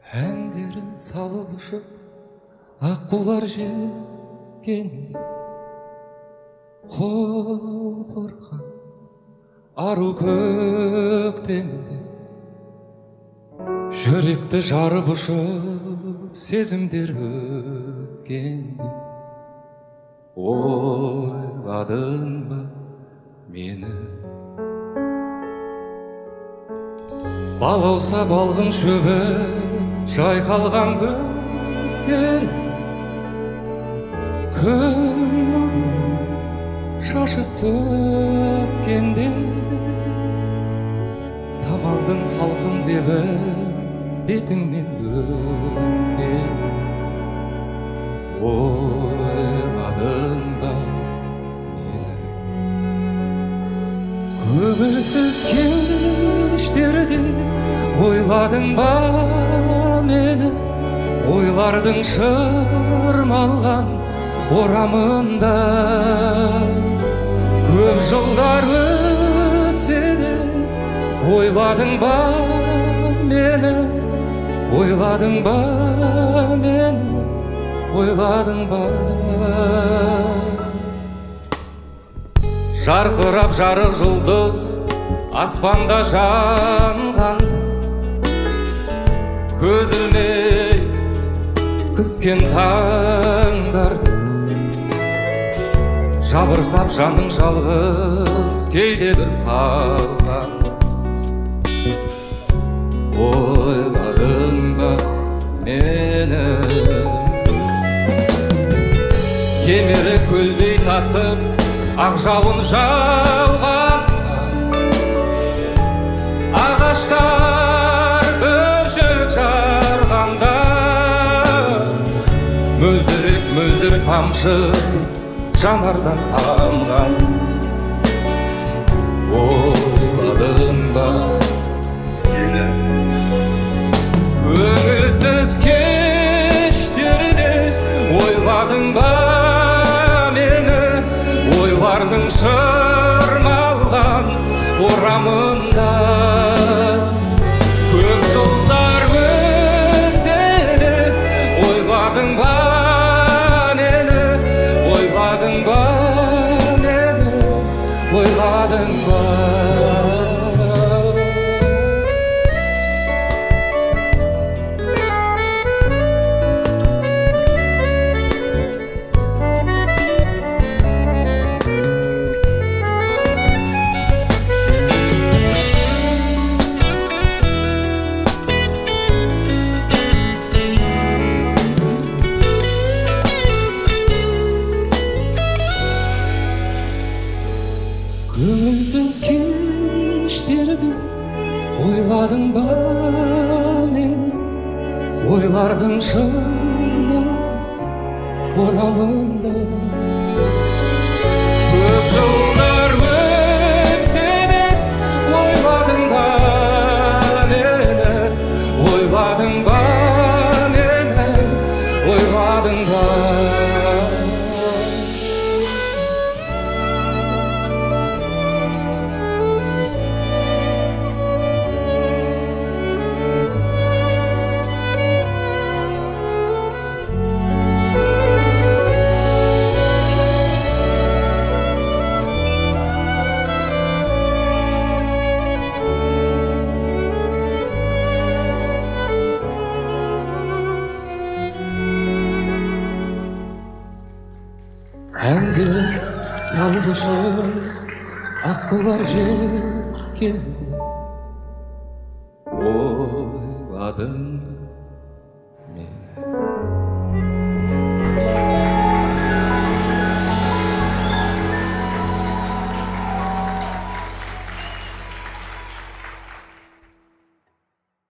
Әндерін салып ұшып аққулар желген, құлпырған ару көктемде жүректі жарып ұшып сезімдер өткенде ойладың ба мені? Балауса балғын шөбі жайқалған бөктер, күн нұрын шашып төккенде самалдың салқын лебі бетіңнен өткен. Ойладың ба мені? Көңілсіз кештерде ойладың ба мені? Ойлардың шырмалған орамында көп жылдар өтсе де ойладың ба мені? Ойладың ба мені? Ойладың ба? Жарқырап жарық жұлдыз аспанда жанған, көз ілмей күткен таңдарды жабырқап жаның жалғыз кейде бір қалған. Ойладың ба мені? Кемері көлдей тасып ақ жауын жауған, ағаштар бүршік жарғанда мөлдір тамшы жанардан тамған. Ойладың ба мені? Көңілсіз кештерде ойладың ба мені? Ойлардың шырмалған орамында көп жылдар өтсе де ойладың ба мені? Ойладың ба мені? Ойладың ба? Көңілсіз кештерде ойладың ба мені? Ойлардың шырмалған орамында көп жылдар өтсе де ойладың ба мені? Ойладың ба мені? Ойладың ба? Әндер салып ұшып аққулар желкенде ойладың